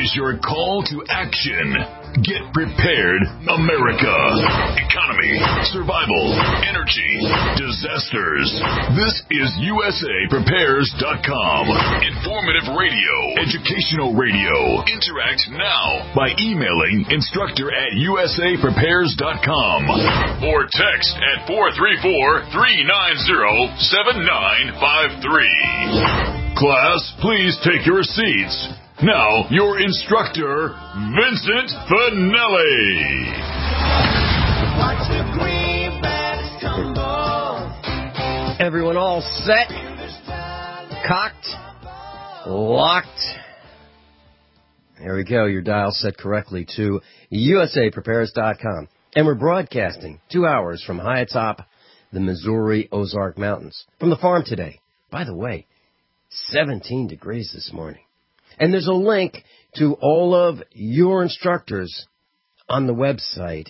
is your call to action. Get prepared, America. Economy, survival, energy, disasters. This is USAPrepares.com. Informative radio, educational radio. Interact now by emailing instructor@USAPrepares.com or text at 434-390-7953. Class, please take your seats. Now, your instructor, Vincent Finelli. Watch the greenbacks tumble. Everyone all set, cocked, locked. There we go. Your dial set correctly to USAPrepares.com. And we're broadcasting 2 hours from high atop the Missouri Ozark Mountains. From the farm today. By the way, 17 degrees this morning. And there's a link to all of your instructors on the website,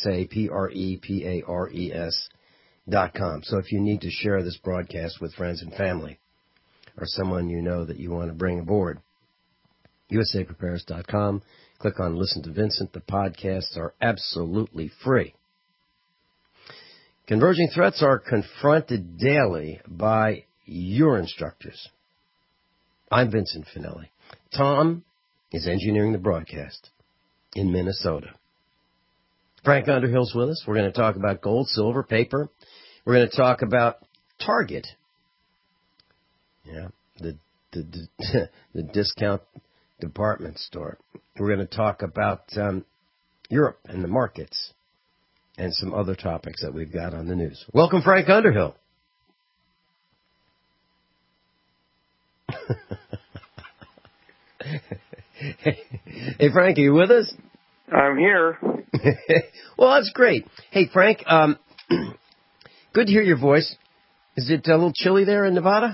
USAPrepares.com. So if you need to share this broadcast with friends and family or someone you know that you want to bring aboard, USAPrepares.com. Click on Listen to Vincent. The podcasts are absolutely free. Converging threats are confronted daily by your instructors. I'm Vincent Finelli. Tom is engineering the broadcast in Minnesota. Frank Underhill's with us. We're going to talk about gold, silver, paper. We're going to talk about Target. Yeah, the discount department store. We're going to talk about Europe and the markets and some other topics that we've got on the news. Welcome, Frank Underhill. Hey, Frank, are you with us? I'm here. Well, that's great. Hey, Frank, good to hear your voice. Is it a little chilly there in Nevada?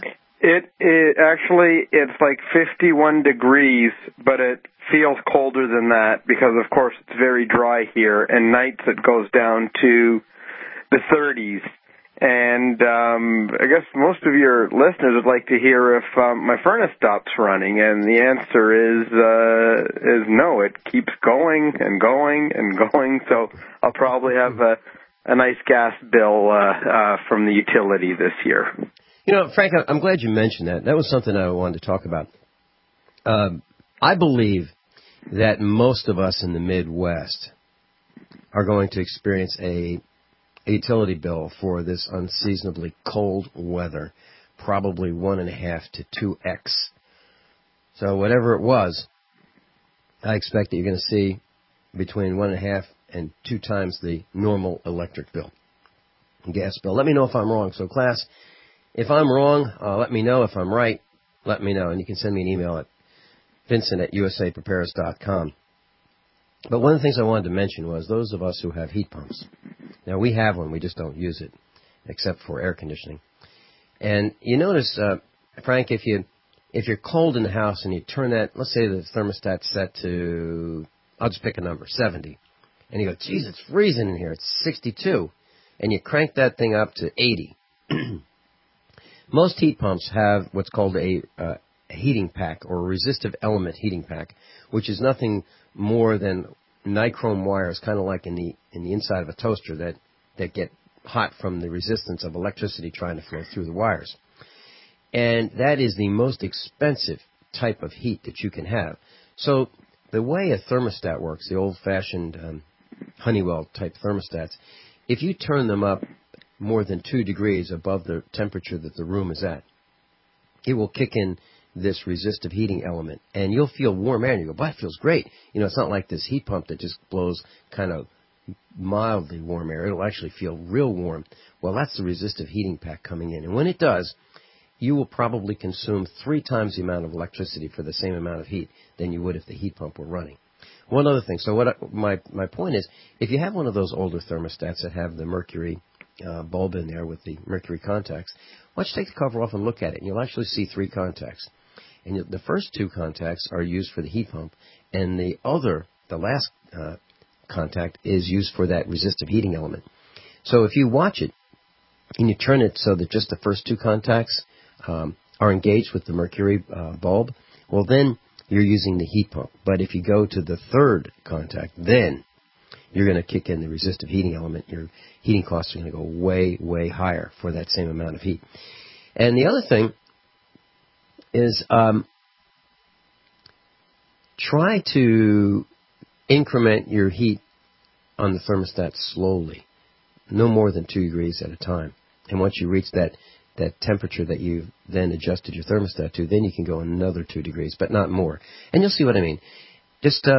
It's like 51 degrees, but it feels colder than that because, of course, it's very dry here, and nights it goes down to the 30s. And I guess most of your listeners would like to hear if my furnace stops running, and the answer is no. It keeps going and going and going, so I'll probably have a nice gas bill from the utility this year. You know, Frank, I'm glad you mentioned that. That was something I wanted to talk about. I believe that most of us in the Midwest are going to experience a utility bill for this unseasonably cold weather, probably 1.5 to 2x. So whatever it was, I expect that you're going to see between 1.5 and 2 times the normal electric bill, gas bill. Let me know if I'm wrong. So class, if I'm wrong, let me know. If I'm right, let me know. And you can send me an email at Vincent@USAPrepares.com. But one of the things I wanted to mention was those of us who have heat pumps. Now, we have one. We just don't use it, except for air conditioning. And you notice, Frank, if you're cold in the house and you turn that, let's say the thermostat's set to, I'll just pick a number, 70. And you go, geez, it's freezing in here. It's 62. And you crank that thing up to 80. Most heat pumps have what's called a heating pack or a resistive element heating pack, which is nothing more than nichrome wires, kind of like in the inside of a toaster that get hot from the resistance of electricity trying to flow through the wires. And that is the most expensive type of heat that you can have. So the way a thermostat works, the old-fashioned Honeywell-type thermostats, if you turn them up more than 2 degrees above the temperature that the room is at, it will kick in this resistive heating element, and you'll feel warm air, and you go, but it feels great. You know, it's not like this heat pump that just blows kind of mildly warm air. It'll actually feel real warm. Well, that's the resistive heating pack coming in, and when it does, you will probably consume 3 times the amount of electricity for the same amount of heat than you would if the heat pump were running. One other thing, so my point is, if you have one of those older thermostats that have the mercury bulb in there with the mercury contacts, why don't you take the cover off and look at it, and you'll actually see 3 contacts. And the first 2 contacts are used for the heat pump, and the last contact is used for that resistive heating element. So if you watch it, and you turn it so that just the first 2 contacts are engaged with the mercury bulb, well then you're using the heat pump. But if you go to the third contact, then you're going to kick in the resistive heating element. Your heating costs are going to go way, way higher for that same amount of heat. And the other thing is try to increment your heat on the thermostat slowly, no more than 2 degrees at a time. And once you reach that temperature that you've then adjusted your thermostat to, then you can go another 2 degrees, but not more. And you'll see what I mean. Just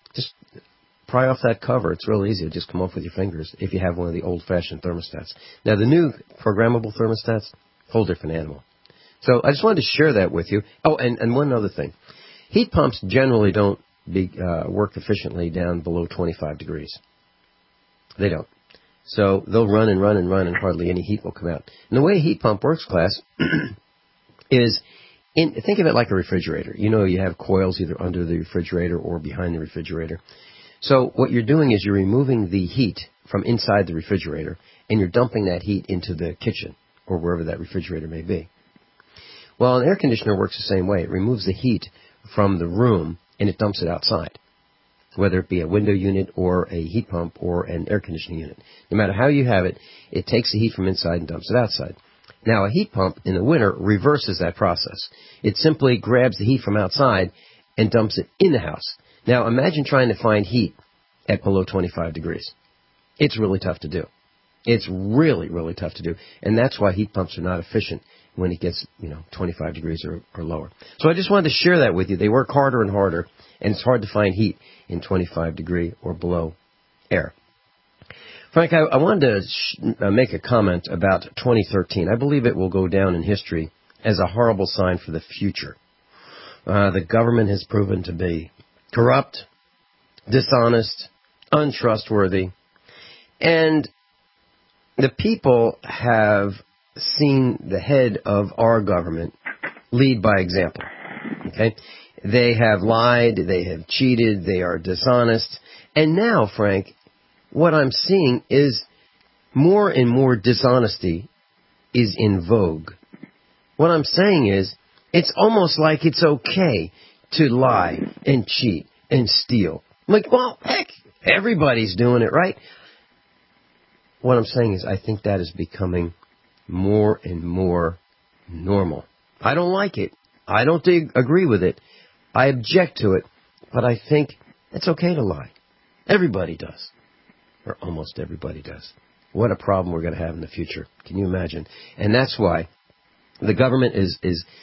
pry off that cover. It's real easy. Just come off with your fingers if you have one of the old-fashioned thermostats. Now, the new programmable thermostats, whole different animal. So I just wanted to share that with you. Oh, and one other thing. Heat pumps generally don't work efficiently down below 25 degrees. They don't. So they'll run and run and run, and hardly any heat will come out. And the way a heat pump works, class, is think of it like a refrigerator. You know, you have coils either under the refrigerator or behind the refrigerator. So what you're doing is you're removing the heat from inside the refrigerator, and you're dumping that heat into the kitchen or wherever that refrigerator may be. Well, an air conditioner works the same way. It removes the heat from the room, and it dumps it outside, whether it be a window unit or a heat pump or an air conditioning unit. No matter how you have it, it takes the heat from inside and dumps it outside. Now, a heat pump in the winter reverses that process. It simply grabs the heat from outside and dumps it in the house. Now, imagine trying to find heat at below 25 degrees. It's really tough to do. It's really, really tough to do. And that's why heat pumps are not efficient when it gets, 25 degrees or lower. So I just wanted to share that with you. They work harder and harder, and it's hard to find heat in 25 degree or below air. Frank, I wanted to make a comment about 2013. I believe it will go down in history as a horrible sign for the future. The government has proven to be corrupt, dishonest, untrustworthy, and the people have seen the head of our government lead by example. Okay? They have lied, they have cheated, they are dishonest, and now, Frank, what I'm seeing is more and more dishonesty is in vogue. What I'm saying is, it's almost like it's okay to lie and cheat and steal. Like, well, heck, everybody's doing it, right? What I'm saying is I think that is becoming more and more normal. I don't like it. I don't agree with it. I object to it. But I think it's okay to lie. Everybody does. Or almost everybody does. What a problem we're going to have in the future. Can you imagine? And that's why the government is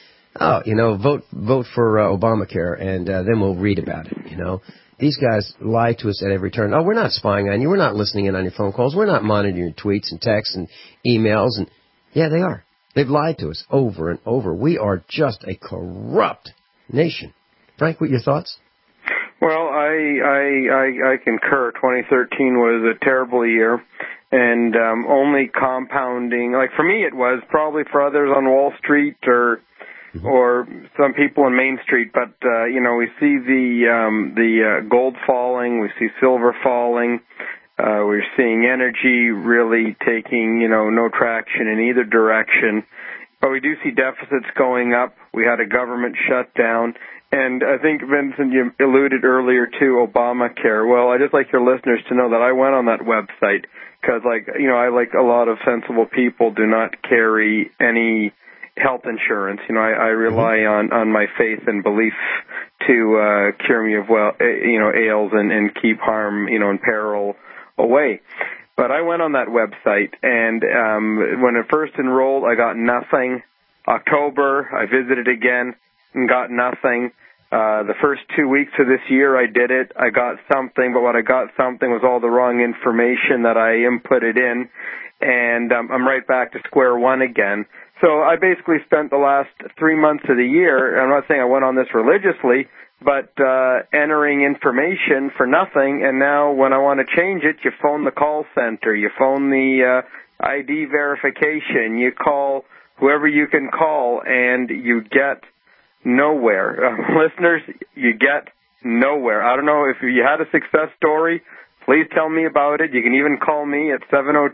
vote for Obamacare, and then we'll read about it, These guys lie to us at every turn. Oh, we're not spying on you. We're not listening in on your phone calls. We're not monitoring your tweets and texts and emails. And yeah, they are. They've lied to us over and over. We are just a corrupt nation. Frank, what are your thoughts? Well, I concur. 2013 was a terrible year, and only compounding. Like for me, it was probably for others on Wall Street or some people on Main Street. But we see the gold falling, we see silver falling. We're seeing energy really taking no traction in either direction. But we do see deficits going up. We had a government shutdown. And I think, Vincent, you alluded earlier to Obamacare. Well, I'd just like your listeners to know that I went on that website because, I, like a lot of sensible people, do not carry any health insurance. I rely on my faith and belief to cure me of, ails and keep harm, and peril away. But I went on that website, and when I first enrolled, I got nothing. October, I visited again and got nothing. The first 2 weeks of this year, I did it. I got something, but what I got something was all the wrong information that I inputted in, and I'm right back to square one again. So I basically spent the last 3 months of the year, I'm not saying I went on this religiously, but entering information for nothing, and now when I want to change it, you phone the call center, you phone the ID verification, you call whoever you can call, and you get nowhere. Listeners, you get nowhere. I don't know if you had a success story, please tell me about it. You can even call me at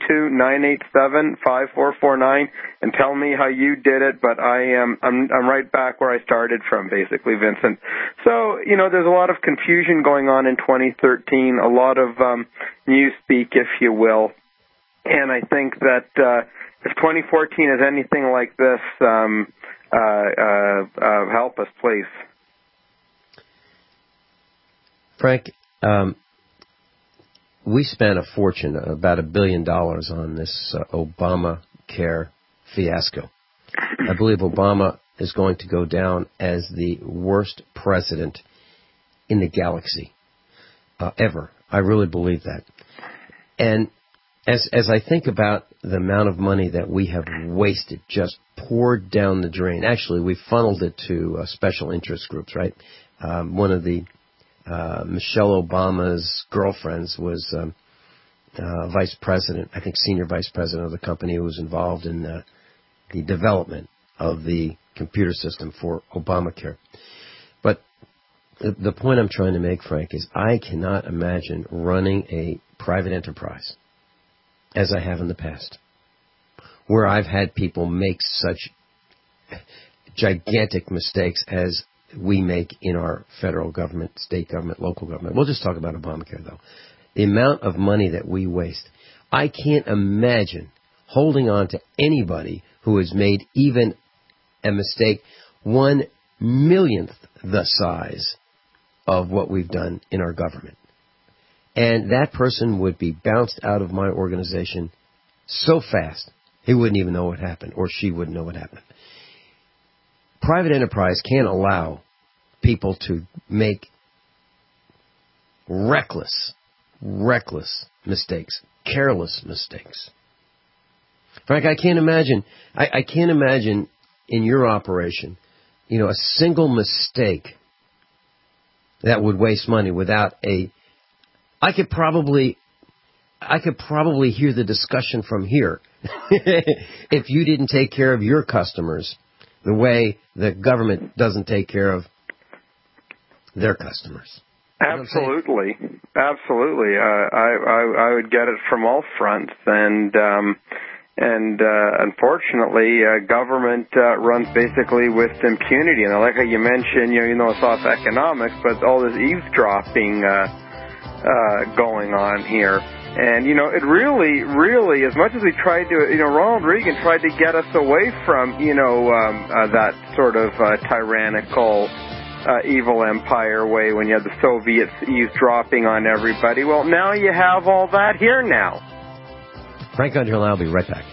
702-987-5449 and tell me how you did it. But I'm right back where I started from, basically, Vincent. So, there's a lot of confusion going on in 2013, a lot of newspeak, if you will. And I think that if 2014 is anything like this, help us, please. Frank, we spent a fortune, about $1 billion, on this Obamacare fiasco. I believe Obama is going to go down as the worst president in the galaxy ever. I really believe that. And as I think about the amount of money that we have wasted, just poured down the drain. Actually, we funneled it to special interest groups, right? One of the Michelle Obama's girlfriends was vice president, I think senior vice president of the company who was involved in the development of the computer system for Obamacare. But the point I'm trying to make, Frank, is I cannot imagine running a private enterprise, as I have in the past, where I've had people make such gigantic mistakes as we make in our federal government, state government, local government. We'll just talk about Obamacare, though. The amount of money that we waste. I can't imagine holding on to anybody who has made even a mistake 1/1,000,000th the size of what we've done in our government. And that person would be bounced out of my organization so fast, he wouldn't even know what happened, or she wouldn't know what happened. Private enterprise can't allow people to make reckless mistakes, careless mistakes. Frank, I can't imagine in your operation, a single mistake that would waste money without I could probably hear the discussion from here if you didn't take care of your customers the way the government doesn't take care of their customers. Absolutely. I would get it from all fronts, and unfortunately, government runs basically with impunity. And I like how you mentioned, it's off economics, but all this eavesdropping going on here. And, it really, as much as we tried to, Ronald Reagan tried to get us away from, that sort of tyrannical, evil empire way when you had the Soviets eavesdropping on everybody. Well, now you have all that here now. Frank Underhill, I'll be right back.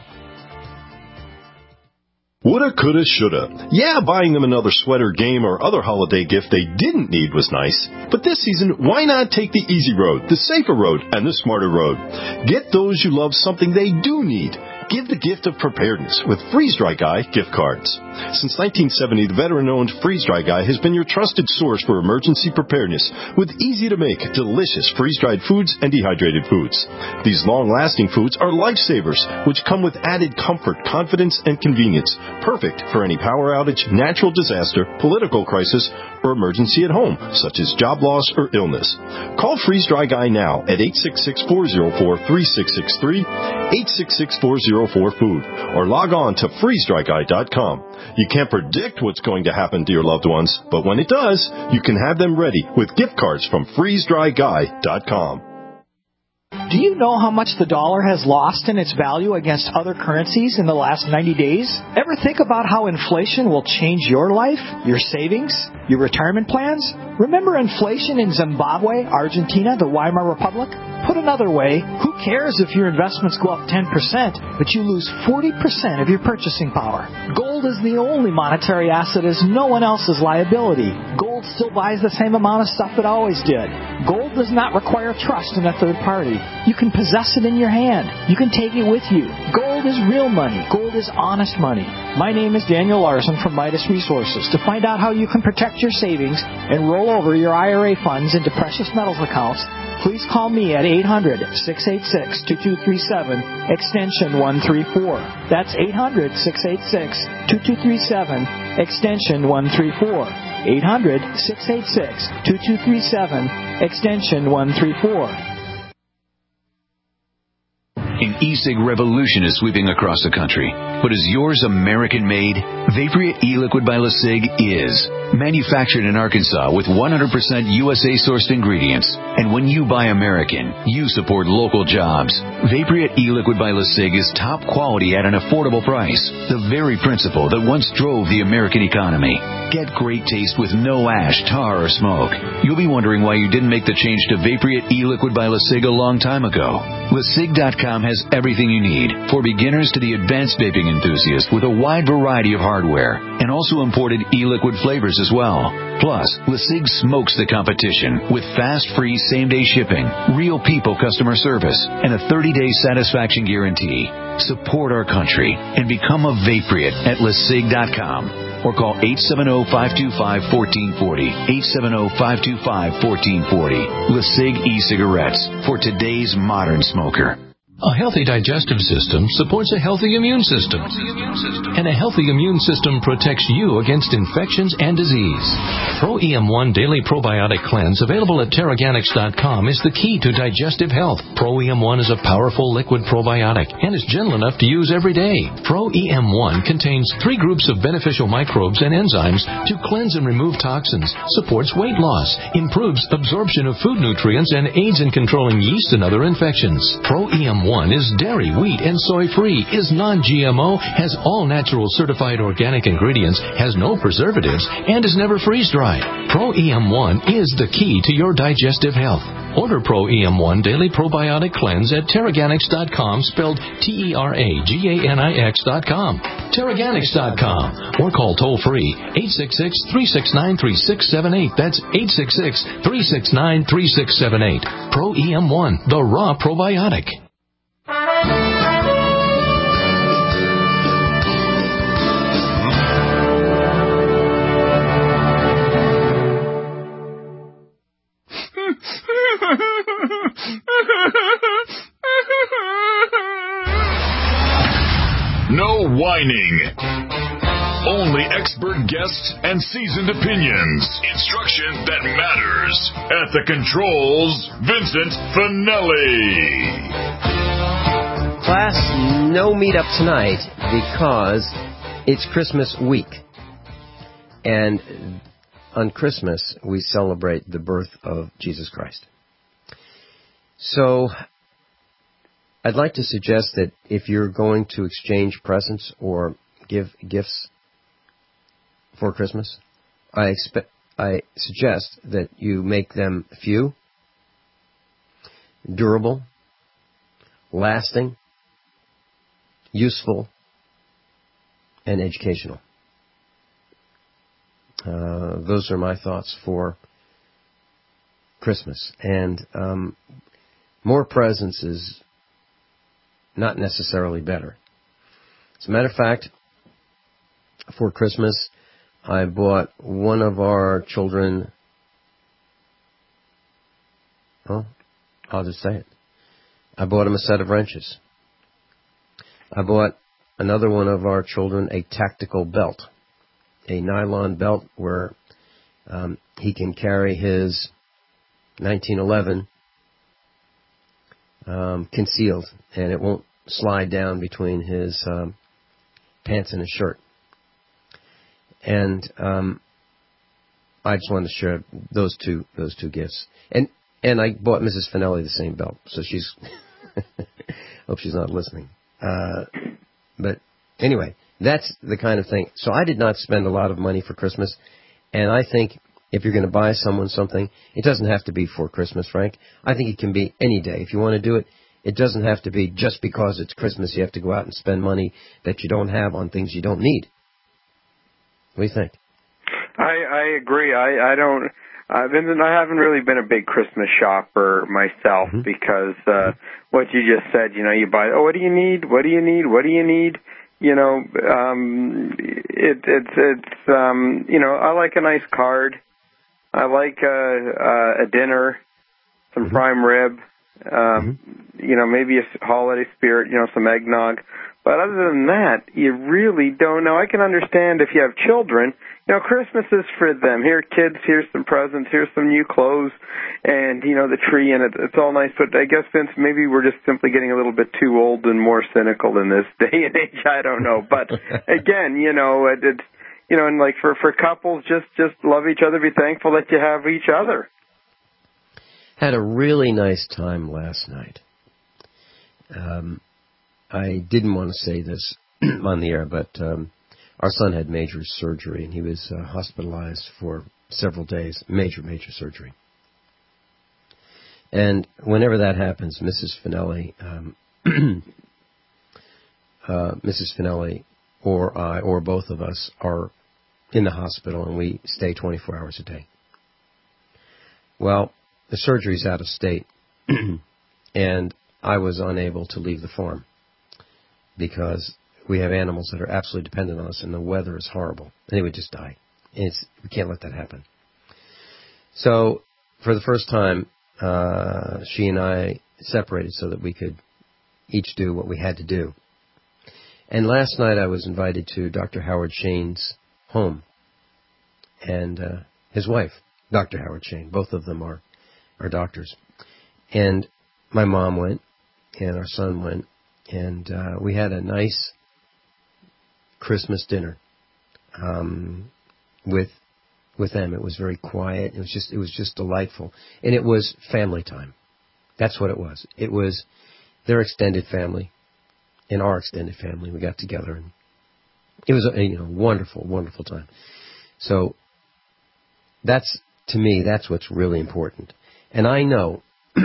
Woulda, coulda, shoulda. Yeah, buying them another sweater, game, or other holiday gift they didn't need was nice. But this season, why not take the easy road, the safer road, and the smarter road? Get those you love something they do need. Give the gift of preparedness with Freeze-Dry Guy gift cards. Since 1970, the veteran-owned Freeze-Dry Guy has been your trusted source for emergency preparedness with easy-to-make, delicious freeze-dried foods and dehydrated foods. These long-lasting foods are lifesavers, which come with added comfort, confidence, and convenience, perfect for any power outage, natural disaster, political crisis, or emergency at home, such as job loss or illness. Call Freeze-Dry Guy now at 866-404-3663, 866-404-FOOD, or log on to freezedryguy.com. You can't predict what's going to happen to your loved ones, but when it does, you can have them ready with gift cards from freezedryguy.com. Do you know how much the dollar has lost in its value against other currencies in the last 90 days? Ever think about how inflation will change your life, your savings, your retirement plans? Remember inflation in Zimbabwe, Argentina, the Weimar Republic? Put another way, who cares if your investments go up 10%, but you lose 40% of your purchasing power? Gold is the only monetary asset as no one else's liability. Gold still buys the same amount of stuff it always did. Gold does not require trust in a third party. You can possess it in your hand. You can take it with you. Gold is real money. Gold is honest money. My name is Daniel Larson from Midas Resources. To find out how you can protect your savings and roll over your IRA funds into precious metals accounts, please call me at 800-686-2237, extension 134. That's 800-686-2237, extension 134. 800-686-2237, extension 134. An e-cig revolution is sweeping across the country. But is yours American-made? Vaporeat e-liquid by LeSig is. Manufactured in Arkansas with 100% USA-sourced ingredients. And when you buy American, you support local jobs. Vaporeat e-liquid by LeSig is top quality at an affordable price. The very principle that once drove the American economy. Get great taste with no ash, tar, or smoke. You'll be wondering why you didn't make the change to Vaporeat e-liquid by LeSig a long time ago. LeSig.com has everything you need, for beginners to the advanced vaping enthusiast, with a wide variety of hardware, and also imported e-liquid flavors as well. Plus, LeSig smokes the competition with fast, free, same-day shipping, real people customer service, and a 30-day satisfaction guarantee. Support our country and become a Vaporeat at LeSig.com. Or call 870-525-1440. 870-525-1440. LeSig e-cigarettes for today's modern smoker. A healthy digestive system supports a healthy immune system. And a healthy immune system protects you against infections and disease. Pro EM1 Daily Probiotic Cleanse, available at Teraganix.com, is the key to digestive health. Pro EM1 is a powerful liquid probiotic and is gentle enough to use every day. Pro EM1 contains 3 groups of beneficial microbes and enzymes to cleanse and remove toxins, supports weight loss, improves absorption of food nutrients, and aids in controlling yeast and other infections. Pro EM1 is dairy, wheat, and soy-free, is non-GMO, has all natural certified organic ingredients, has no preservatives, and is never freeze-dried. Pro EM1 is the key to your digestive health. Order Pro EM1 Daily Probiotic Cleanse at Teraganix.com, spelled Teraganix.com. Teraganix.com, or call toll-free 866-369-3678. That's 866-369-3678. Pro EM1, the raw probiotic. No whining. Only expert guests and seasoned opinions. Instruction that matters. At the controls, Vincent Finelli. Class, no meetup tonight because it's Christmas week. And on Christmas, we celebrate the birth of Jesus Christ. So, I'd like to suggest that if you're going to exchange presents or give gifts for Christmas, I suggest that you make them few, durable, lasting, useful, and educational. Those are my thoughts for Christmas. And more presents is not necessarily better. As a matter of fact, for Christmas, I bought one of our children, well, I'll just say it. I bought him a set of wrenches. I bought another one of our children a tactical belt, a nylon belt where he can carry his 1911 concealed, and it won't slide down between his pants and his shirt. And I just wanted to share those two gifts. And I bought Mrs. Finelli the same belt, so she's hope she's not listening. But anyway, that's the kind of thing. So I did not spend a lot of money for Christmas, and I think if you're going to buy someone something, it doesn't have to be for Christmas, Frank. I think it can be any day. If you want to do it, it doesn't have to be just because it's Christmas you have to go out and spend money that you don't have on things you don't need. What do you think? I agree. I don't. Vincent, I haven't really been a big Christmas shopper myself because what you just said, you buy, what do you need? What do you need? What do you need? I like a nice card. I like a dinner, some prime rib, maybe a holiday spirit, some eggnog. But other than that, you really don't know. I can understand if you have children. You know, Christmas is for them. Here, kids, here's some presents, here's some new clothes, and, you know, the tree, and it's all nice. But I guess, Vince, maybe we're just simply getting a little bit too old and more cynical in this day and age. I don't know. But, again, you know, it's, you know, and like for couples, just love each other, be thankful that you have each other. Had a really nice time last night. I didn't want to say this on the air, but our son had major surgery, and he was hospitalized for several days. Major surgery. And whenever that happens, Mrs. Finelli, or I, or both of us, are in the hospital, and we stay 24 hours a day. Well, the surgery's out of state, and I was unable to leave the farm because we have animals that are absolutely dependent on us, and the weather is horrible, and they would just die. And we can't let that happen. So, for the first time, she and I separated so that we could each do what we had to do. And last night I was invited to Dr. Howard Shane's home, and his wife, Dr. Howard Shane. Both of them are doctors. And my mom went, and our son went, and we had a nice Christmas dinner with them. It was very quiet. It was just delightful, and it was family time. That's what it was. It was their extended family and our extended family. We got together, and it was a wonderful, wonderful time. So that's, to me, that's what's really important. And I know,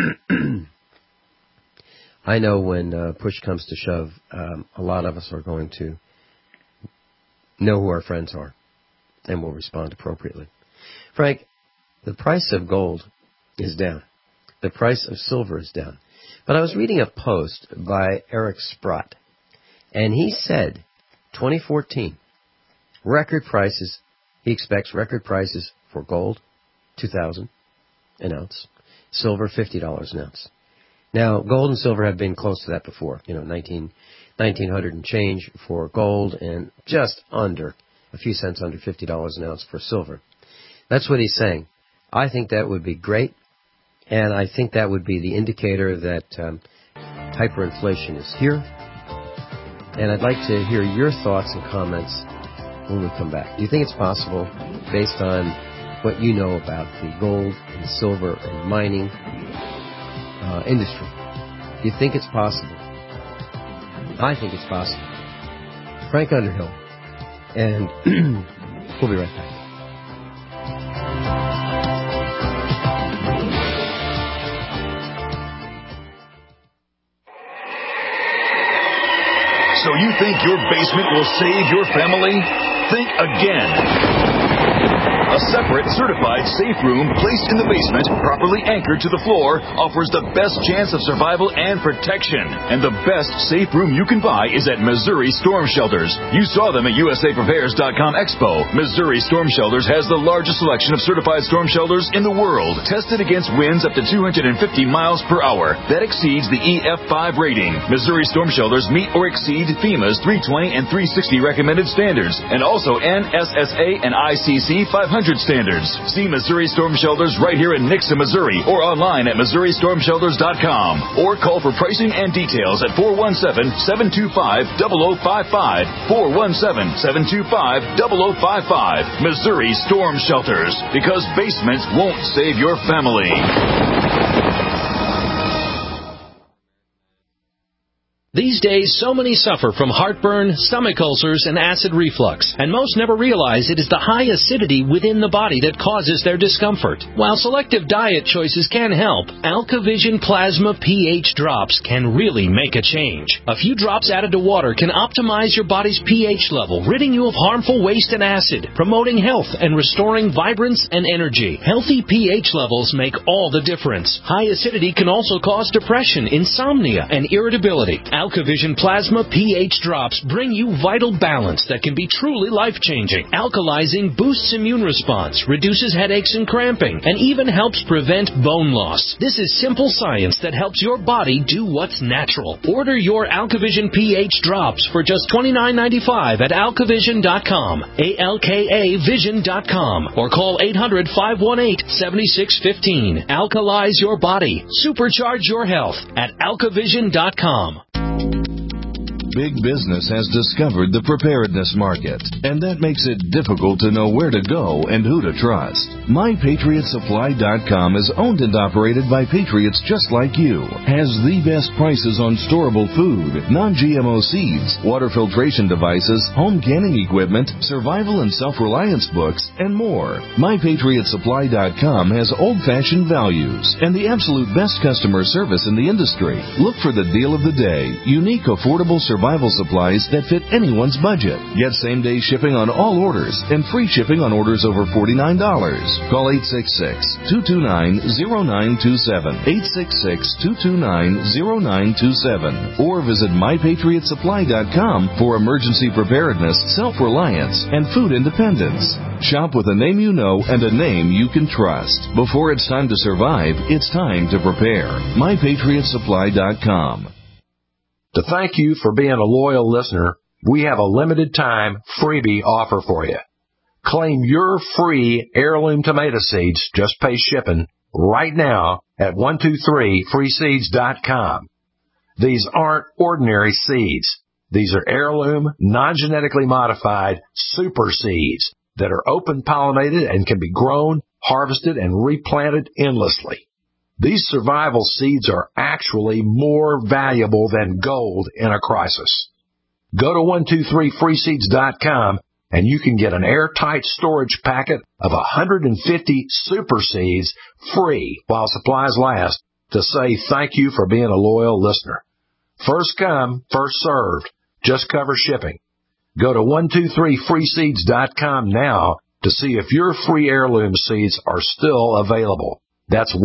when push comes to shove, a lot of us are going to know who our friends are and will respond appropriately. Frank, the price of gold is down. The price of silver is down. But I was reading a post by Eric Sprott, and he said 2014, record prices, he expects record prices for gold, $2,000 an ounce, silver, $50 an ounce. Now, gold and silver have been close to that before, 1900 and change for gold, and just under, a few cents under $50 an ounce for silver. That's what he's saying. I think that would be great, and I think that would be the indicator that hyperinflation is here. And I'd like to hear your thoughts and comments when we come back. Do you think it's possible, based on what you know about the gold and silver and mining industry? Do you think it's possible? I think it's possible. Frank Underhill, and we'll be right back. So you think your basement will save your family? Think again. A separate, certified safe room placed in the basement, properly anchored to the floor, offers the best chance of survival and protection. And the best safe room you can buy is at Missouri Storm Shelters. You saw them at USAPrepares.com Expo. Missouri Storm Shelters has the largest selection of certified storm shelters in the world, tested against winds up to 250 miles per hour. That exceeds the EF5 rating. Missouri Storm Shelters meet or exceed FEMA's 320 and 360 recommended standards, and also NSSA and ICC 500 standards. See Missouri Storm Shelters right here in Nixa, Missouri, or online at MissouriStormShelters.com, or call for pricing and details at 417-725-0055, 417-725-0055. Missouri Storm Shelters, because basements won't save your family. These days, so many suffer from heartburn, stomach ulcers, and acid reflux, and most never realize it is the high acidity within the body that causes their discomfort. While selective diet choices can help, AlkaVision Plasma pH drops can really make a change. A few drops added to water can optimize your body's pH level, ridding you of harmful waste and acid, promoting health and restoring vibrance and energy. Healthy pH levels make all the difference. High acidity can also cause depression, insomnia, and irritability. AlkaVision Plasma pH drops bring you vital balance that can be truly life-changing. Alkalizing boosts immune response, reduces headaches and cramping, and even helps prevent bone loss. This is simple science that helps your body do what's natural. Order your AlkaVision pH drops for just $29.95 at alkavision.com, ALKAvision.com, or call 800-518-7615. Alkalize your body. Supercharge your health at alkavision.com. Big business has discovered the preparedness market, and that makes it difficult to know where to go and who to trust. MyPatriotSupply.com is owned and operated by patriots just like you. Has the best prices on storable food, non-GMO seeds, water filtration devices, home canning equipment, survival and self-reliance books, and more. MyPatriotSupply.com has old-fashioned values and the absolute best customer service in the industry. Look for the deal of the day. Unique, affordable survival supplies that fit anyone's budget. Get same-day shipping on all orders and free shipping on orders over $49. Call 866-229-0927, 866-229-0927, or visit MyPatriotSupply.com for emergency preparedness, self-reliance, and food independence. Shop with a name you know and a name you can trust. Before it's time to survive, it's time to prepare. MyPatriotSupply.com. To thank you for being a loyal listener, we have a limited time freebie offer for you. Claim your free heirloom tomato seeds, just pay shipping, right now at 123freeseeds.com. These aren't ordinary seeds. These are heirloom, non-genetically modified super seeds that are open pollinated and can be grown, harvested, and replanted endlessly. These survival seeds are actually more valuable than gold in a crisis. Go to 123freeseeds.com and you can get an airtight storage packet of 150 super seeds free while supplies last to say thank you for being a loyal listener. First come, first served. Just cover shipping. Go to 123freeseeds.com now to see if your free heirloom seeds are still available. That's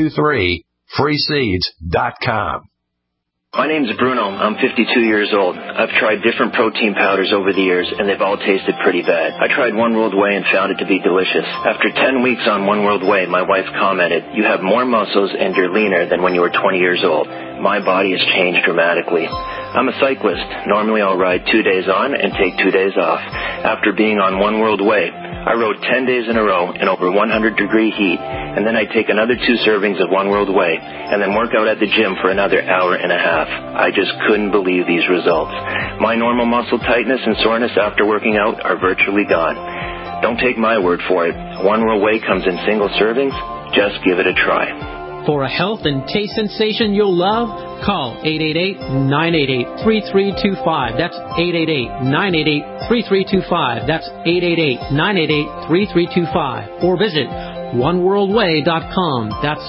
123freeseeds.com. My name's Bruno. I'm 52 years old. I've tried different protein powders over the years, and they've all tasted pretty bad. I tried One World Whey and found it to be delicious. After 10 weeks on One World Whey, my wife commented, "You have more muscles and you're leaner than when you were 20 years old." My body has changed dramatically. I'm a cyclist. Normally I'll ride 2 days on and take 2 days off. After being on One World Whey, I rode 10 days in a row in over 100-degree heat, and then I take another 2 servings of One World Whey, and then work out at the gym for another hour and a half. I just couldn't believe these results. My normal muscle tightness and soreness after working out are virtually gone. Don't take my word for it. One World Whey comes in single servings. Just give it a try. For a health and taste sensation you'll love, call 888-988-3325. That's 888-988-3325. That's 888-988-3325. Or visit oneworldwhey.com. That's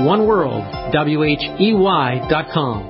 oneworld.com.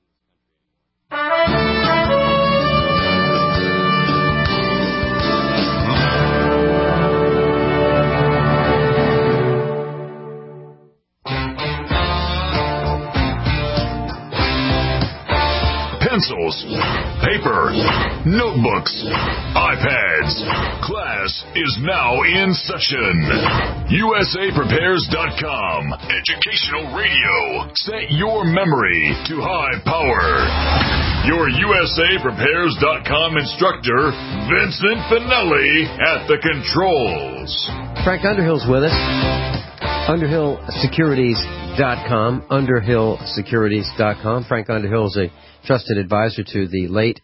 Pencils, paper, notebooks, iPads. Class is now in session. USAPrepares.com. Educational radio. Set your memory to high power. Your USAPrepares.com instructor, Vincent Finelli, at the controls. Frank Underhill's with us. UnderhillSecurities.com. UnderhillSecurities.com. Frank Underhill is a trusted advisor to the late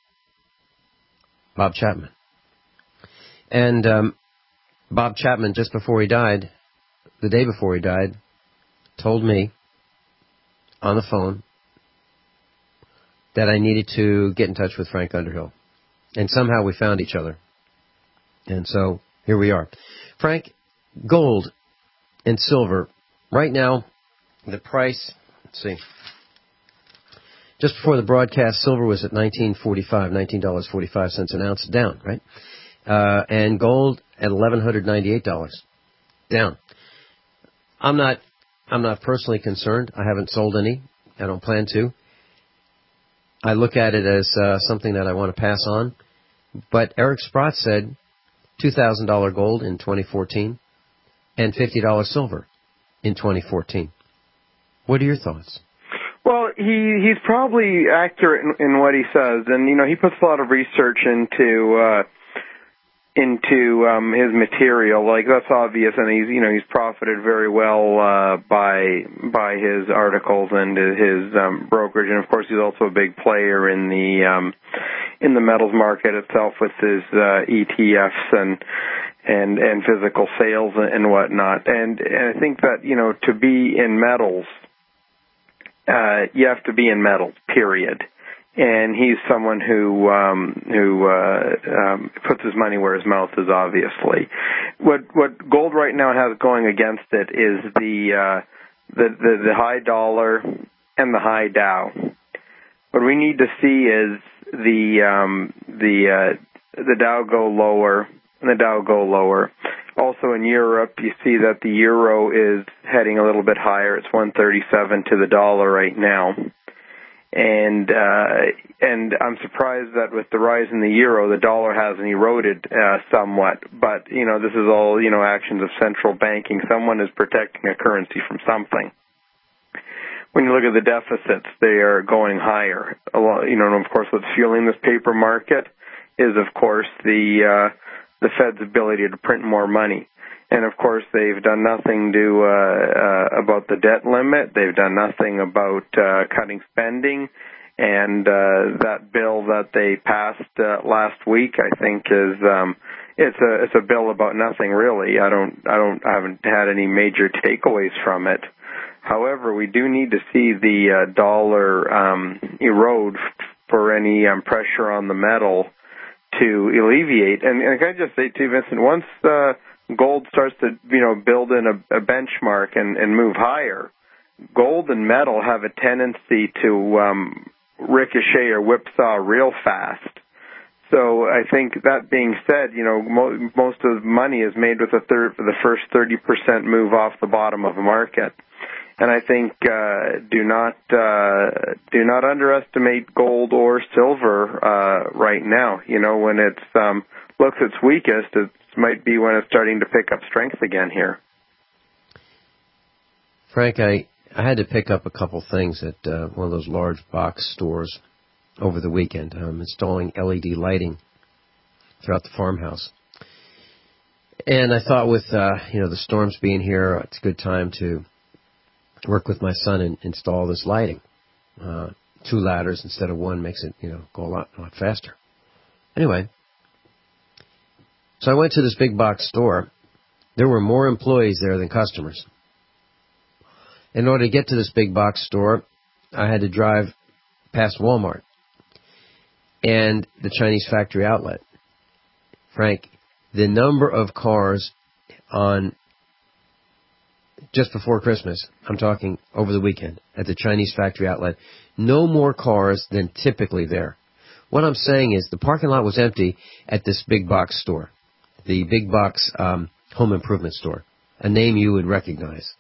Bob Chapman. And Bob Chapman, just before he died, the day before he died, told me on the phone that I needed to get in touch with Frank Underhill. And somehow we found each other. And so here we are. Frank, gold and silver. Right now, the price, let's see. Just before the broadcast, silver was at $19.45 an ounce, down, right? And gold at $1,198, down. I'm not personally concerned. I haven't sold any. I don't plan to. I look at it as something that I want to pass on. But Eric Sprott said $2,000 gold in 2014 and $50 silver in 2014. What are your thoughts? Well, he's probably accurate in what he says, and he puts a lot of research into his material. Like, that's obvious, and he's profited very well by his articles and his brokerage, and of course he's also a big player in the metals market itself with his ETFs and physical sales and whatnot. And I think that to be in metals, you have to be in metals, period. And he's someone who puts his money where his mouth is, obviously. What gold right now has going against it is the high dollar and the high Dow. What we need to see is the Dow go lower and the Dow go lower. Also in Europe, you see that the euro is heading a little bit higher. It's 137 to the dollar right now. And I'm surprised that with the rise in the euro, the dollar hasn't eroded somewhat. But this is all actions of central banking. Someone is protecting a currency from something. When you look at the deficits, they are going higher. And of course, what's fueling this paper market is, of course, the Fed's ability to print more money. And of course, they've done nothing about the debt limit. They've done nothing about cutting spending. And that bill that they passed last week, I think, is it's a bill about nothing really. I haven't had any major takeaways from it. However, we do need to see the dollar erode for any pressure on the metal to alleviate. And can I just say too, Vincent, once gold starts to build in a benchmark and move higher, gold and metal have a tendency to ricochet or whipsaw real fast. So I think that being said, most of the money is made with the first 30% move off the bottom of a market. And I think do not underestimate gold or silver right now. When it looks its weakest, it might be when it's starting to pick up strength again here. Frank, I had to pick up a couple things at one of those large box stores over the weekend. I'm installing LED lighting throughout the farmhouse. And I thought with the storms being here, it's a good time to work with my son and install this lighting. 2 ladders instead of 1 makes it, go a lot faster. Anyway, so I went to this big box store. There were more employees there than customers. In order to get to this big box store, I had to drive past Walmart and the Chinese factory outlet. Frank, the number of cars on just before Christmas, I'm talking over the weekend, at the Chinese factory outlet, no more cars than typically there. What I'm saying is the parking lot was empty at this big box store, the big box home improvement store, a name you would recognize.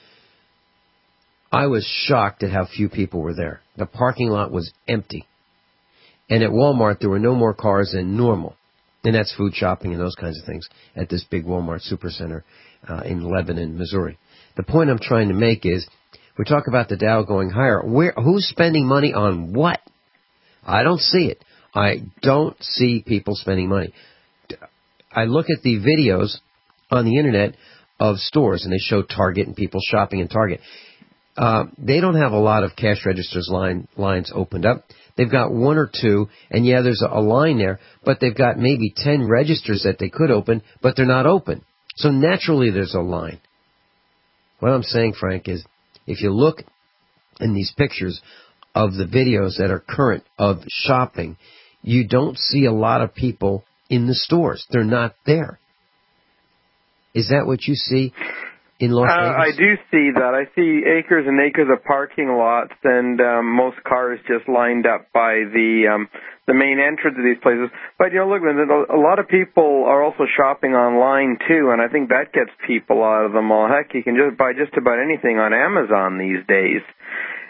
I was shocked at how few people were there. The parking lot was empty. And at Walmart, there were no more cars than normal. And that's food shopping and those kinds of things at this big Walmart supercenter in Lebanon, Missouri. The point I'm trying to make is, we talk about the Dow going higher. Who's spending money on what? I don't see it. I don't see people spending money. I look at the videos on the Internet of stores, and they show Target and people shopping in Target. They don't have a lot of cash registers lines opened up. They've got 1 or 2, and yeah, there's a line there, but they've got maybe 10 registers that they could open, but they're not open. So naturally there's a line. What I'm saying, Frank, is if you look in these pictures of the videos that are current of shopping, you don't see a lot of people in the stores. They're not there. Is that what you see in Las Vegas? I do see that. I see acres and acres of parking lots, and most cars just lined up by the main entrance of these places. But look, a lot of people are also shopping online too, and I think that gets people out of the mall. Heck, you can just buy just about anything on Amazon these days.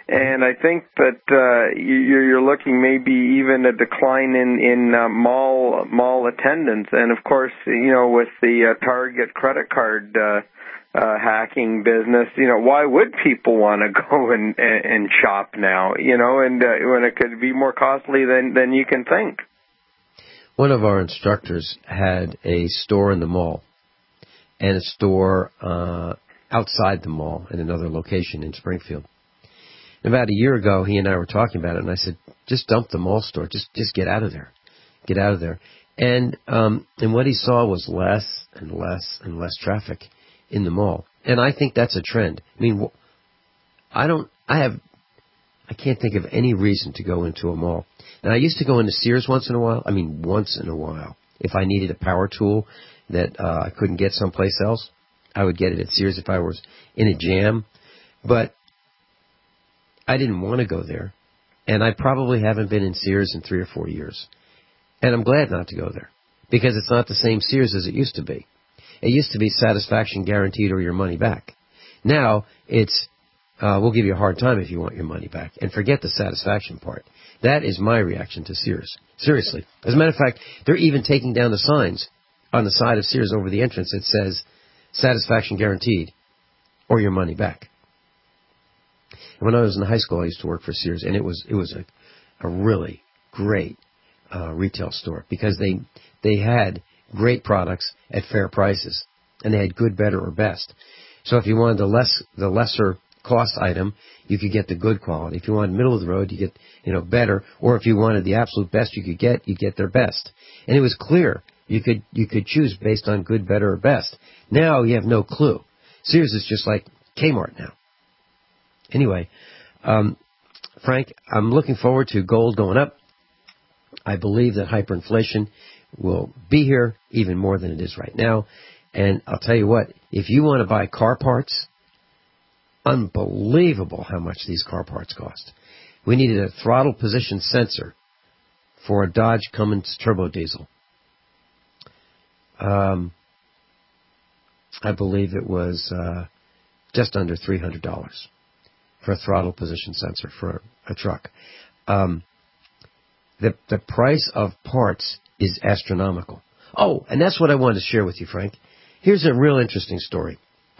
And I think that you're looking maybe even a decline in mall attendance. And of course, with the Target credit card hacking business, why would people want to go and shop now? And when it could be more costly than you can think. One of our instructors had a store in the mall and a store outside the mall in another location in Springfield. About a year ago, he and I were talking about it, and I said, just dump the mall store. Just get out of there. Get out of there. And what he saw was less and less and less traffic in the mall. And I think that's a trend. I mean, I can't think of any reason to go into a mall. Now, I used to go into Sears once in a while. I mean, once in a while. If I needed a power tool that I couldn't get someplace else, I would get it at Sears if I was in a jam. But I didn't want to go there, and I probably haven't been in Sears in 3 or 4 years. And I'm glad not to go there, because it's not the same Sears as it used to be. It used to be satisfaction guaranteed or your money back. Now, it's, we'll give you a hard time if you want your money back, and forget the satisfaction part. That is my reaction to Sears. Seriously. As a matter of fact, they're even taking down the signs on the side of Sears over the entrance that says, satisfaction guaranteed or your money back. When I was in high school, I used to work for Sears, and it was a really great retail store, because they had great products at fair prices, and they had good, better, or best. So if you wanted the lesser cost item, you could get the good quality. If you wanted middle of the road, you get better, or if you wanted the absolute best you'd get their best. And it was clear you could choose based on good, better, or best. Now you have no clue. Sears is just like Kmart now. Anyway, Frank, I'm looking forward to gold going up. I believe that hyperinflation will be here even more than it is right now. And I'll tell you what, if you want to buy car parts, unbelievable how much these car parts cost. We needed a throttle position sensor for a Dodge Cummins turbo diesel. I believe it was just under $300 for a throttle position sensor for a truck. The price of parts is astronomical. Oh, and that's what I wanted to share with you, Frank. Here's a real interesting story.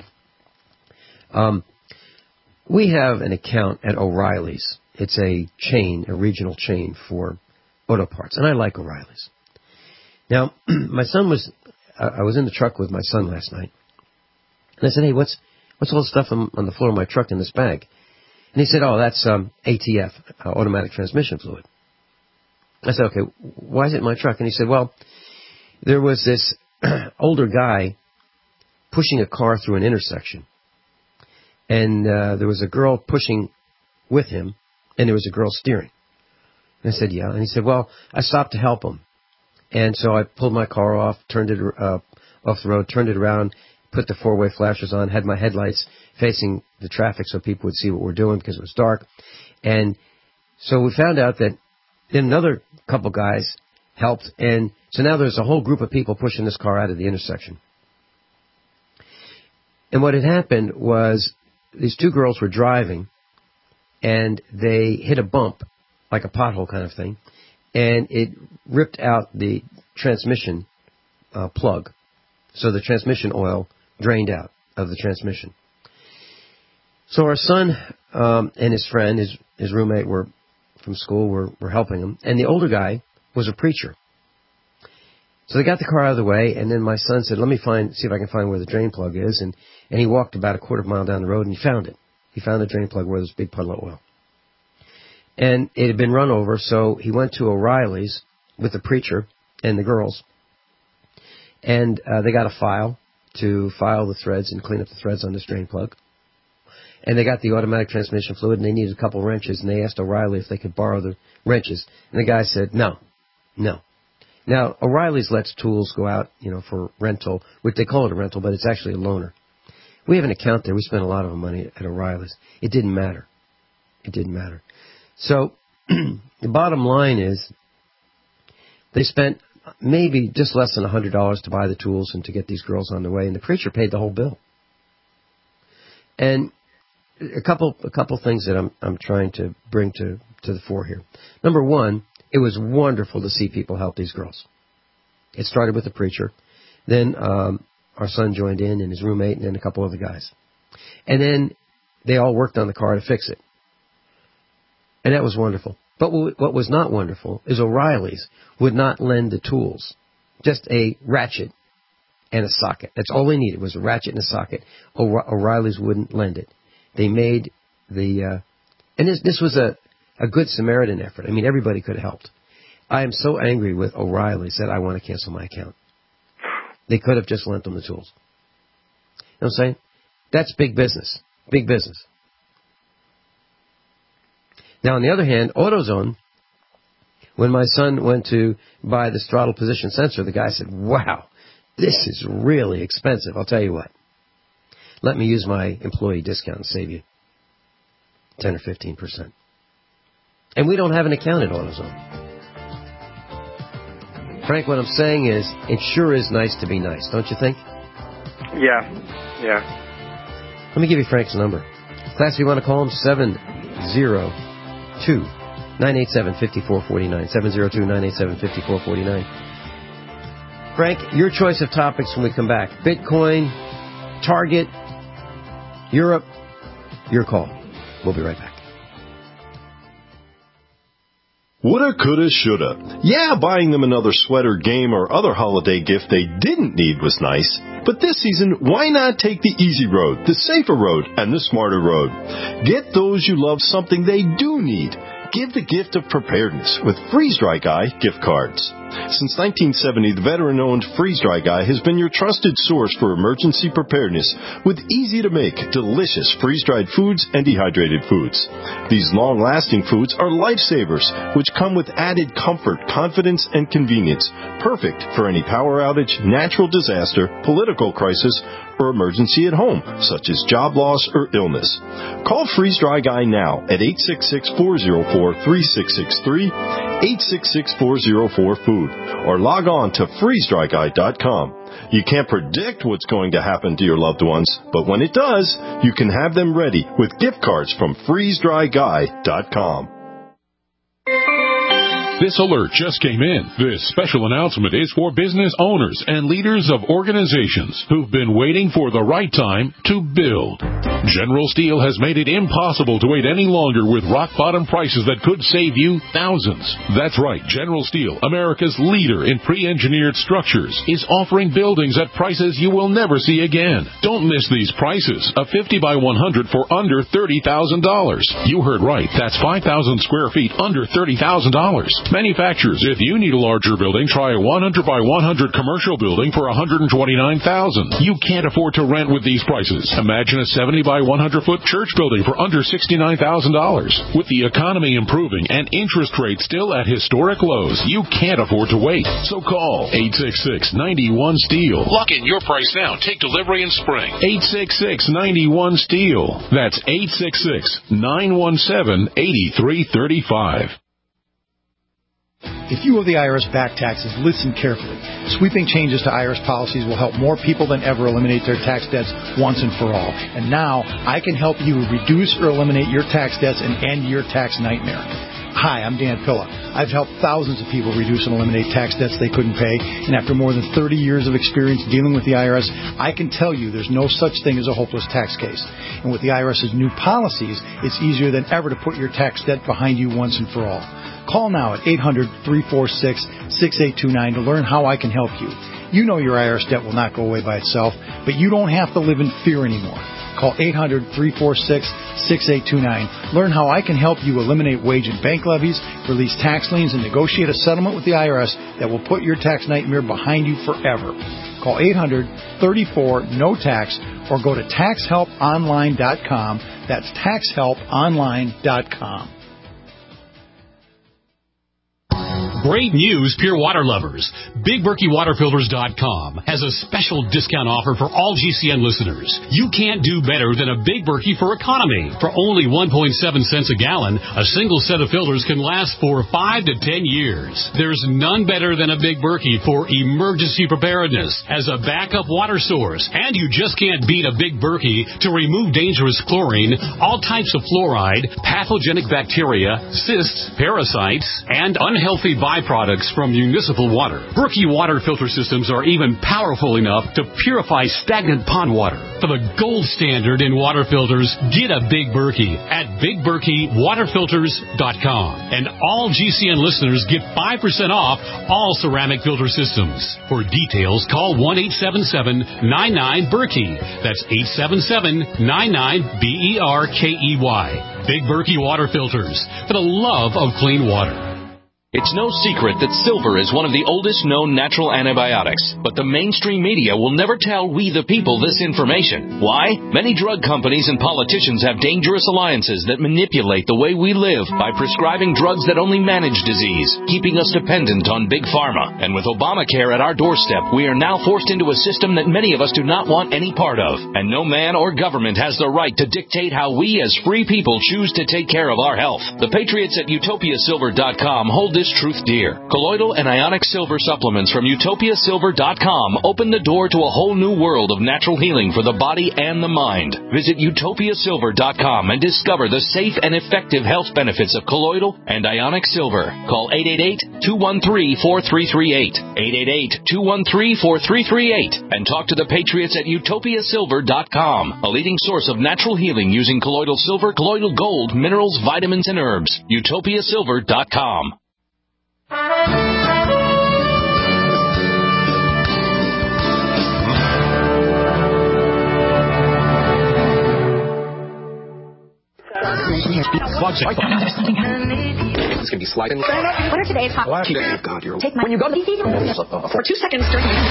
We have an account at O'Reilly's. It's a chain, a regional chain for auto parts, and I like O'Reilly's. Now, I was in the truck with my son last night, and I said, hey, what's all the stuff on the floor of my truck in this bag? And he said, oh, that's ATF, automatic transmission fluid. I said, okay, why is it in my truck? And he said, well, there was this older guy pushing a car through an intersection. And there was a girl pushing with him, and there was a girl steering. And I said, yeah. And he said, well, I stopped to help him. And so I pulled my car off, turned it off the road, turned it around, put the four-way flashers on, had my headlights facing the traffic so people would see what we're doing because it was dark. And so we found out that then another couple guys helped, and so now there's a whole group of people pushing this car out of the intersection. And what had happened was these two girls were driving, and they hit a bump, like a pothole kind of thing, and it ripped out the transmission plug. So the transmission oil drained out of the transmission. So our son and his friend, his roommate, were from school, were helping him, and the older guy was a preacher. So they got the car out of the way, and then my son said, let me see if I can find where the drain plug is, and he walked about a quarter mile down the road, and he found it. He found the drain plug where there's a big puddle of oil. And it had been run over, so he went to O'Reilly's with the preacher and the girls, and they got a file to file the threads and clean up the threads on this drain plug. And they got the automatic transmission fluid, and they needed a couple wrenches, and they asked O'Reilly if they could borrow the wrenches. And the guy said, no. Now, O'Reilly's lets tools go out, for rental, which they call it a rental, but it's actually a loaner. We have an account there. We spent a lot of money at O'Reilly's. It didn't matter. So the bottom line is they spent maybe just less than $100 to buy the tools and to get these girls on the way, and the preacher paid the whole bill. And a couple things that I'm trying to bring to the fore here. Number one, it was wonderful to see people help these girls. It started with the preacher. Then our son joined in and his roommate and then a couple other guys. And then they all worked on the car to fix it. And that was wonderful. But what was not wonderful is O'Reilly's would not lend the tools. Just a ratchet and a socket. That's all they needed was a ratchet and a socket. O'Reilly's wouldn't lend it. They made and this was a good Samaritan effort. I mean, everybody could have helped. I am so angry with O'Reilly's that I want to cancel my account. They could have just lent them the tools. You know what I'm saying? That's big business. Big business. Now, on the other hand, AutoZone, when my son went to buy the throttle position sensor, the guy said, wow, this is really expensive. I'll tell you what. Let me use my employee discount and save you 10 or 15%. And we don't have an account at AutoZone. Frank, what I'm saying is, it sure is nice to be nice, don't you think? Yeah. Let me give you Frank's number. Class, if you want to call him, 702-987-5449. 702-987-5449. Frank, your choice of topics when we come back. Bitcoin, Target, Europe, your call. We'll be right back. Woulda, coulda, shoulda. Yeah, buying them another sweater, game, or other holiday gift they didn't need was nice. But this season, why not take the easy road, the safer road, and the smarter road? Get those you love something they do need. Give the gift of preparedness with Freeze Dry Guy gift cards. Since 1970, the veteran-owned Freeze Dry Guy has been your trusted source for emergency preparedness with easy-to-make, delicious freeze-dried foods and dehydrated foods. These long-lasting foods are lifesavers, which come with added comfort, confidence, and convenience, perfect for any power outage, natural disaster, political crisis, or emergency at home, such as job loss or illness. Call Freeze Dry Guy now at 866-404-3663, 866-404-FOOD, or log on to freezedryguy.com. You can't predict what's going to happen to your loved ones, but when it does, you can have them ready with gift cards from freezedryguy.com. This alert just came in. This special announcement is for business owners and leaders of organizations who've been waiting for the right time to build. General Steel has made it impossible to wait any longer with rock-bottom prices that could save you thousands. That's right. General Steel, America's leader in pre-engineered structures, is offering buildings at prices you will never see again. Don't miss these prices. A 50 by 100 for under $30,000. You heard right. That's 5,000 square feet under $30,000. Manufacturers, if you need a larger building, try a 100 by 100 commercial building for $129,000. You can't afford to rent with these prices. Imagine a 70 by 100-foot church building for under $69,000. With the economy improving and interest rates still at historic lows, you can't afford to wait. So call 866-91-STEEL. Lock in your price now. Take delivery in spring. 866-91-STEEL. That's 866-917-8335. If you owe the IRS back taxes, listen carefully. Sweeping changes to IRS policies will help more people than ever eliminate their tax debts once and for all. And now, I can help you reduce or eliminate your tax debts and end your tax nightmare. Hi, I'm Dan Pilla. I've helped thousands of people reduce and eliminate tax debts they couldn't pay, and after more than 30 years of experience dealing with the IRS, I can tell you there's no such thing as a hopeless tax case. And with the IRS's new policies, it's easier than ever to put your tax debt behind you once and for all. Call now at 800-346-6829 to learn how I can help you. You know your IRS debt will not go away by itself, but you don't have to live in fear anymore. Call 800-346-6829. Learn how I can help you eliminate wage and bank levies, release tax liens, and negotiate a settlement with the IRS that will put your tax nightmare behind you forever. Call 800-34-NO-TAX or go to taxhelponline.com. That's taxhelponline.com. Great news, pure water lovers. BigBerkeyWaterFilters.com has a special discount offer for all GCN listeners. You can't do better than a Big Berkey for economy. For only 1.7 cents a gallon, a single set of filters can last for 5 to 10 years. There's none better than a Big Berkey for emergency preparedness as a backup water source. And you just can't beat a Big Berkey to remove dangerous chlorine, all types of fluoride, pathogenic bacteria, cysts, parasites, and unhealthy byproducts from municipal water. Berkey water filter systems are even powerful enough to purify stagnant pond water. For the gold standard in water filters, get a Big Berkey at BigBerkeyWaterFilters.com. And all GCN listeners get 5% off all ceramic filter systems. For details, call 1-877-99-BERKEY. That's 877-99-BERKEY. Big Berkey Water Filters, for the love of clean water. It's no secret that silver is one of the oldest known natural antibiotics, but the mainstream media will never tell we the people this information. Why? Many drug companies and politicians have dangerous alliances that manipulate the way we live by prescribing drugs that only manage disease, keeping us dependent on big pharma. And with Obamacare at our doorstep, we are now forced into a system that many of us do not want any part of. And no man or government has the right to dictate how we as free people choose to take care of our health. The patriots at UtopiaSilver.com hold this truth dear. Colloidal and ionic silver supplements from UtopiaSilver.com open the door to a whole new world of natural healing for the body and the mind. Visit UtopiaSilver.com and discover the safe and effective health benefits of colloidal and ionic silver. Call 888-213-4338. 888-213-4338 and talk to the patriots at UtopiaSilver.com, a leading source of natural healing using colloidal silver, colloidal gold, minerals, vitamins, and herbs. UtopiaSilver.com. It's going to be sliding. What are today's hot? God, you're take my. When you go to the for 2 seconds during the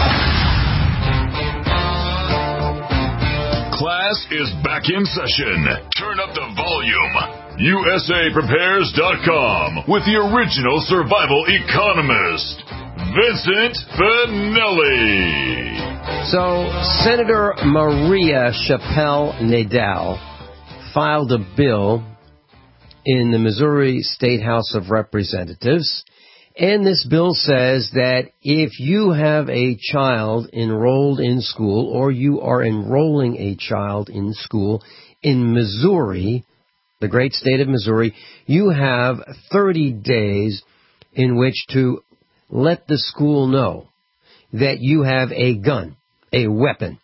Class is back in session. Turn up the volume. USAPrepares.com with the original survival economist, Vincent Finelli. So, Senator Maria Chappelle Nadal filed a bill in the Missouri State House of Representatives, and this bill says that if you have a child enrolled in school or you are enrolling a child in school in Missouri, the great state of Missouri, you have 30 days in which to let the school know that you have a gun, a weapon.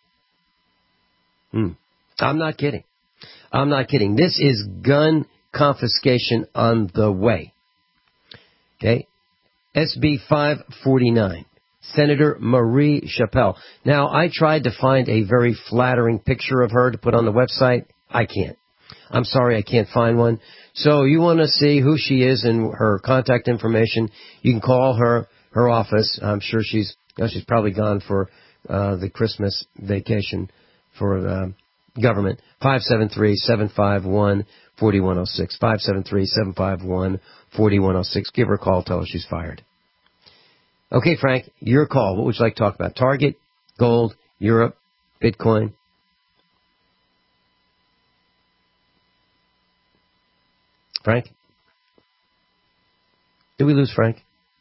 I'm not kidding. I'm not kidding. This is gun confiscation on the way. Okay? SB 549. Senator Marie Chappelle. Now, I tried to find a very flattering picture of her to put on the website. I can't. I'm sorry, I can't find one. So you want to see who she is and her contact information, you can call her office. I'm sure she's probably gone for the Christmas vacation for government. 573-751-4106. 573-751-4106. Give her a call. Tell her she's fired. Okay, Frank, your call. What would you like to talk about? Target, gold, Europe, Bitcoin? Frank? Did we lose Frank?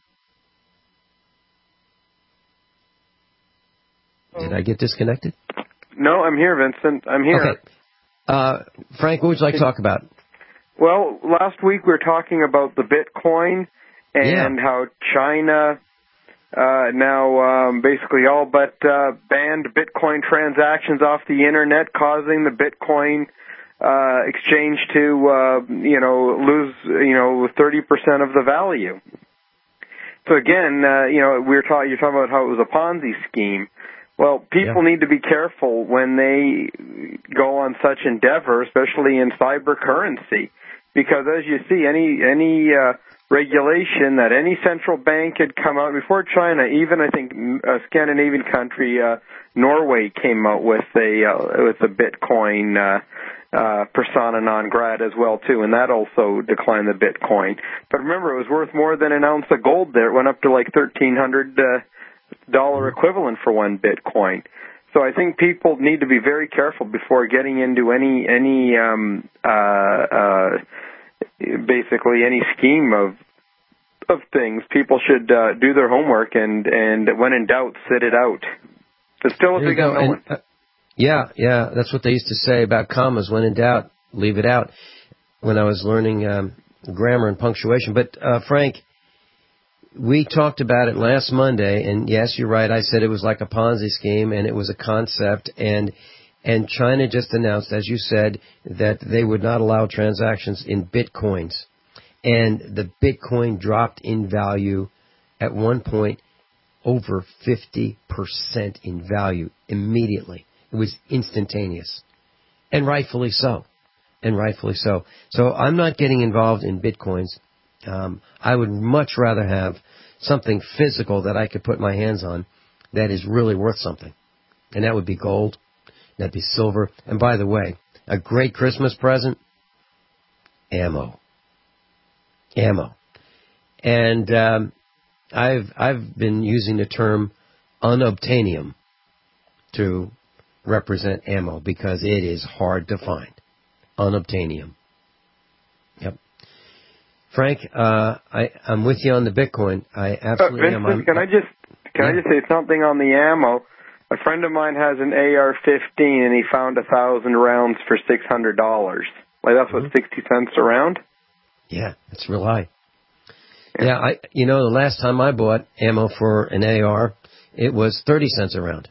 Did I get disconnected? No, I'm here, Vincent. I'm here. Okay. Frank, what would you like to talk about? Well, last week we were talking about the Bitcoin and how China now basically all but banned Bitcoin transactions off the Internet, causing the Bitcoin exchange to, lose, 30% of the value. So again, you're talking about how it was a Ponzi scheme. Well, people need to be careful when they go on such endeavor, especially in cyber currency, because as you see, any regulation that any central bank had come out before China, even I think a Scandinavian country, Norway, came out with a Bitcoin persona non grata as well too, and that also declined the Bitcoin. But remember, it was worth more than an ounce of gold there. It went up to like $1,300 equivalent for one Bitcoin. So I think people need to be very careful before getting into any basically any scheme of things. People should do their homework and when in doubt, sit it out. There's still a big unknown. Yeah, that's what they used to say about commas. When in doubt, leave it out. When I was learning grammar and punctuation. But Frank, we talked about it last Monday, and yes, you're right. I said it was like a Ponzi scheme, and it was a concept, and China just announced, as you said, that they would not allow transactions in Bitcoins. And the Bitcoin dropped in value at one point over 50% in value immediately. It was instantaneous. And rightfully so. So I'm not getting involved in Bitcoins. I would much rather have something physical that I could put my hands on that is really worth something. And that would be gold. That'd be silver. And by the way, a great Christmas present, ammo. And I've been using the term unobtainium to represent ammo because it is hard to find. Unobtainium. Yep. Frank, I'm with you on the Bitcoin. I absolutely Vincent, am. Can I just say something on the ammo? A friend of mine has an AR-15 and he found 1,000 rounds for $600. Like that's what 60 cents a round. Yeah, it's real high. Yeah, the last time I bought ammo for an AR, it was 30 cents a round.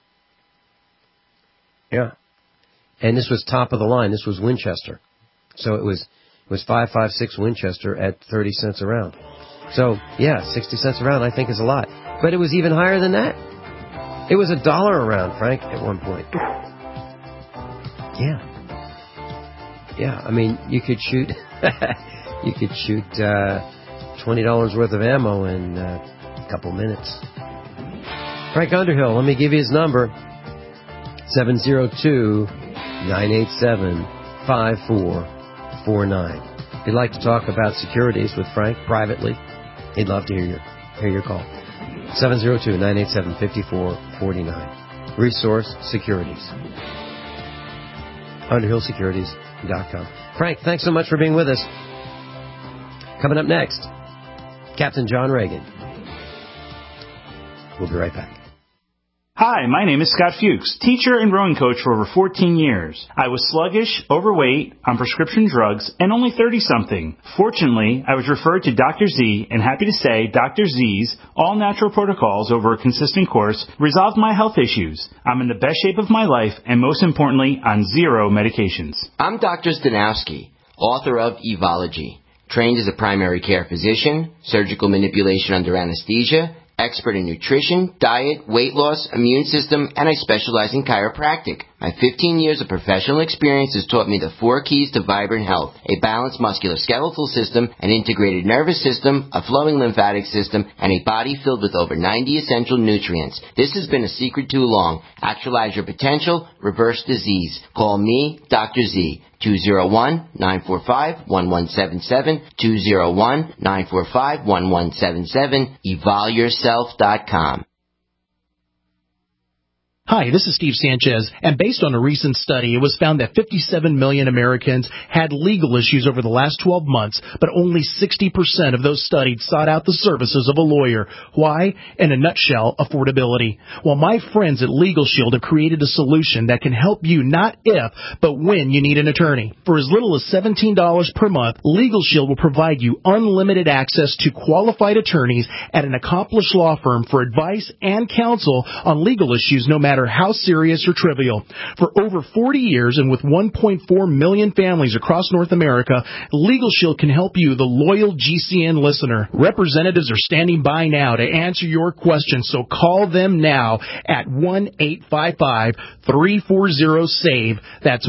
Yeah. And this was top of the line. This was Winchester. So it was 5.56 Winchester at 30 cents a round. So, yeah, 60 cents a round I think is a lot. But it was even higher than that. It was $1 a round, Frank, at one point. Yeah. Yeah, I mean, you could shoot $20 worth of ammo in a couple minutes. Frank Underhill, let me give you his number. 702-987-5449. If you'd like to talk about securities with Frank privately, he'd love to hear your call. 702-987-5449. Resource Securities. UnderhillSecurities.com. Frank, thanks so much for being with us. Coming up next, Captain John Reagan. We'll be right back. Hi, my name is Scott Fuchs, teacher and rowing coach for over 14 years. I was sluggish, overweight, on prescription drugs, and only 30-something. Fortunately, I was referred to Dr. Z, and happy to say Dr. Z's all-natural protocols over a consistent course resolved my health issues. I'm in the best shape of my life, and most importantly, on 0 medications. I'm Dr. Stanowski, author of Evology, trained as a primary care physician, surgical manipulation under anesthesia, expert in nutrition, diet, weight loss, immune system, and I specialize in chiropractic. My 15 years of professional experience has taught me the 4 keys to vibrant health: a balanced musculoskeletal system, an integrated nervous system, a flowing lymphatic system, and a body filled with over 90 essential nutrients. This has been a secret too long. Actualize your potential, reverse disease. Call me, Dr. Z. 201-945-1177, 201-945-1177, evolyourself.com. Hi, this is Steve Sanchez, and based on a recent study, it was found that 57 million Americans had legal issues over the last 12 months, but only 60% of those studied sought out the services of a lawyer. Why? In a nutshell, affordability. Well, my friends at Legal Shield have created a solution that can help you not if, but when you need an attorney. For as little as $17 per month, Legal Shield will provide you unlimited access to qualified attorneys at an accomplished law firm for advice and counsel on legal issues, no matter how serious or trivial. For over 40 years and with 1.4 million families across North America, Legal Shield can help you, the loyal GCN listener. Representatives are standing by now to answer your questions, so call them now at 1-855-340-SAVE. That's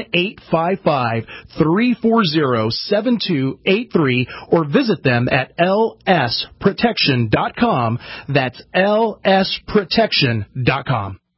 1-855-340-7283, or visit them at lsprotection.com. That's lsprotection.com.